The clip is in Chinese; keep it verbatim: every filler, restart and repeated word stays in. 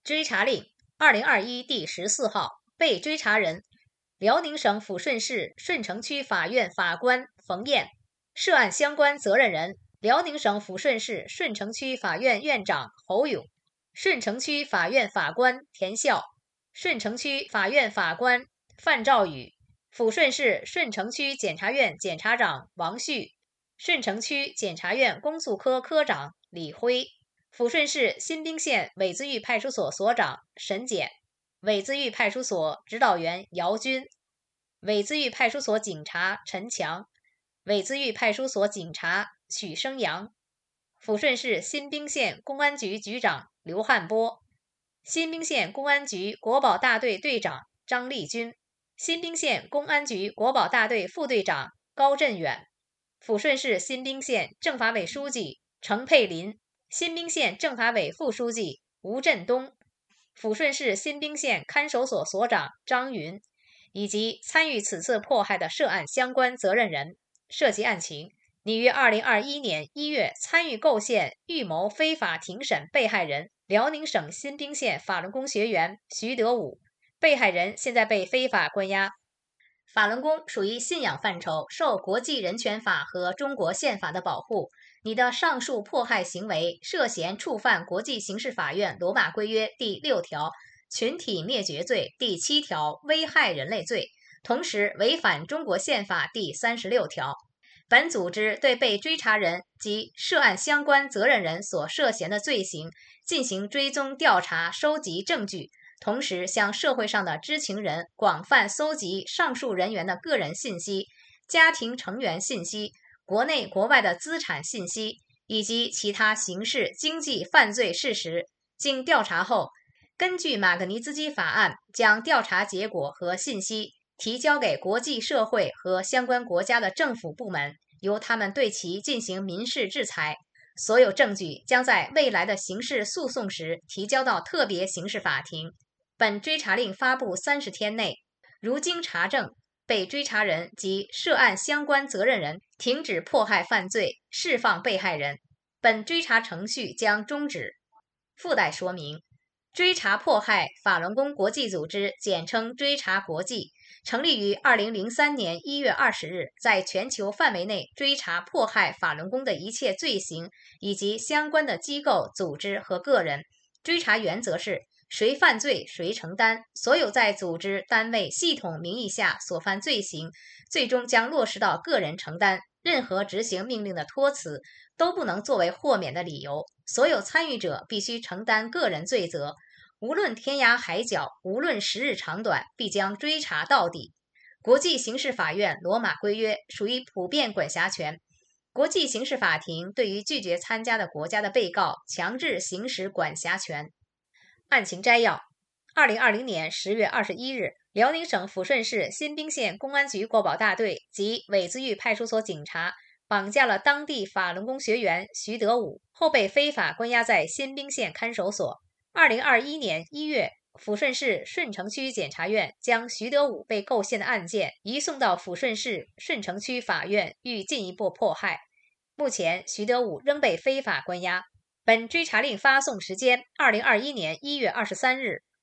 追查令二零二一第十四号，被追查人：辽宁省抚顺市顺城区法院法官冯燕，涉案相关责任人：辽宁省抚顺市顺城区法院院长侯勇，顺城区法院法官田笑，顺城区法院法官范兆宇，抚顺市顺城区检察院检察长王旭，顺城区检察院公诉科科长李辉。抚顺市新宾县苇子峪派出所所长沈检，苇子峪派出所指导员姚军，苇子峪派出所警察陈强，苇子峪派出所警察许生阳，抚顺市新宾县公安局局长刘汉波，新宾县公安局国保大队队长张立军，新宾县公安局国保大队副队长高振远，抚顺市新宾县政法委书记程佩林，新宾县政法委副书记吴振东，抚顺市新宾县看守所所长张云，以及参与此次迫害的涉案相关责任人。涉及案情，拟于二零二一年一月参与构陷、预谋非法庭审被害人辽宁省新宾县法轮功学员徐德武，被害人现在被非法关押。法轮功属于信仰范畴，受国际人权法和中国宪法的保护。你的上述迫害行为涉嫌触犯国际刑事法院罗马规约第六条群体灭绝罪、第七条危害人类罪，同时违反中国宪法第三十六条。本组织对被追查人及涉案相关责任人所涉嫌的罪行进行追踪调查，收集证据，同时向社会上的知情人广泛搜集上述人员的个人信息、家庭成员信息、国内国外的资产信息以及其他刑事经济犯罪事实。经调查后，根据马格尼兹基法案，将调查结果和信息提交给国际社会和相关国家的政府部门，由他们对其进行民事制裁。所有证据将在未来的刑事诉讼时提交到特别刑事法庭。本追查令发布三十天内，如经查证，被追查人及涉案相关责任人停止迫害犯罪，释放被害人，本追查程序将终止。附带说明：追查迫害法轮功国际组织，简称追查国际，成立于二零零三年一月二十日，在全球范围内追查迫害法轮功的一切罪行以及相关的机构、组织和个人。追查原则是谁犯罪谁承担，所有在组织、单位、系统名义下所犯罪行，最终将落实到个人承担。任何执行命令的托辞都不能作为豁免的理由，所有参与者必须承担个人罪责。无论天涯海角，无论时日长短，必将追查到底。国际刑事法院罗马规约属于普遍管辖权，国际刑事法庭对于拒绝参加的国家的被告强制行使管辖权。案情摘要：二零二零年十月二十一日，辽宁省抚顺市新宾县公安局国保大队及苇子峪派出所警察绑架了当地法轮功学员徐德武，后被非法关押在新宾县看守所。二零二一年一月，抚顺市顺城区检察院将徐德武被构陷的案件移送到抚顺市顺城区法院，予进一步迫害。目前，徐德武仍被非法关押。本追查令发送时间：二零二一年一月二十三日。